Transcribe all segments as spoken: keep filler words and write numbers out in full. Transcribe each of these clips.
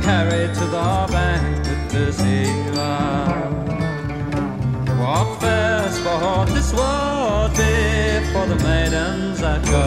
carried to the bank with the sailor. What fair sport this would be for the maidens that go.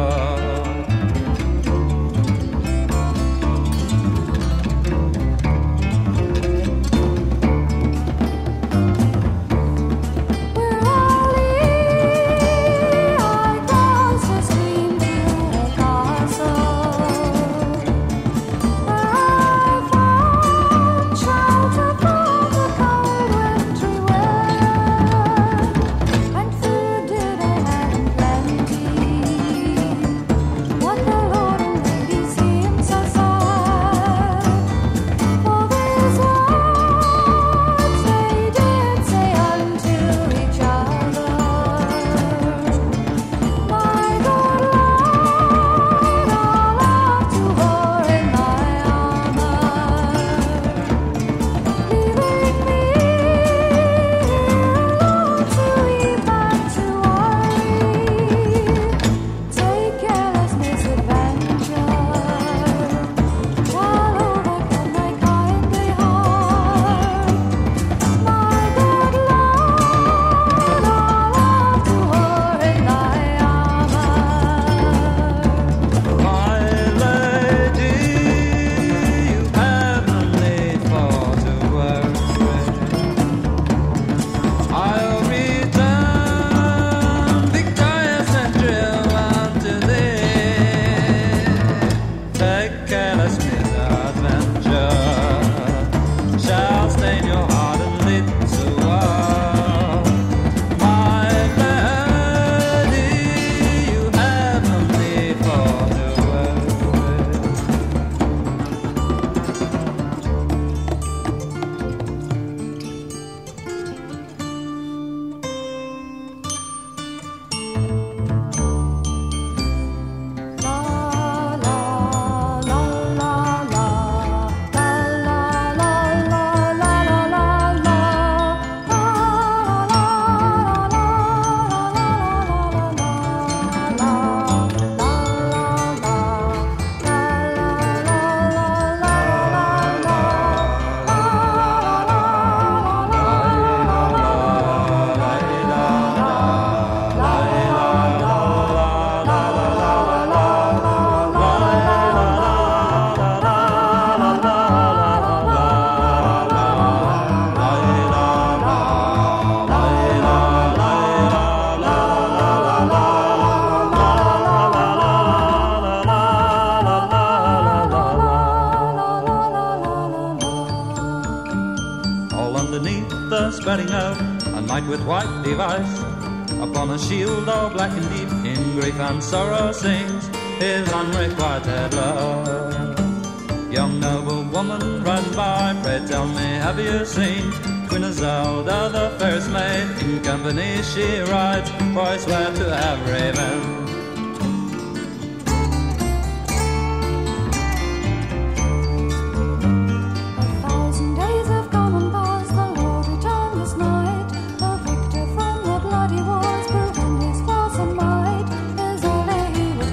spreading out, a knight with white device. Upon a shield all black and deep, in grief and sorrow sings his unrequited love. Young noble woman, ride by, pray tell me, have you seen Queen Isolde, the fairest maid? In company she rides, for I swear to have revenge.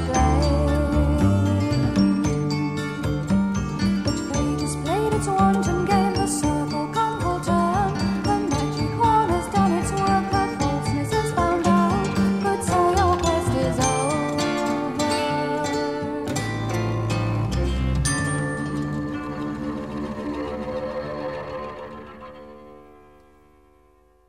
One to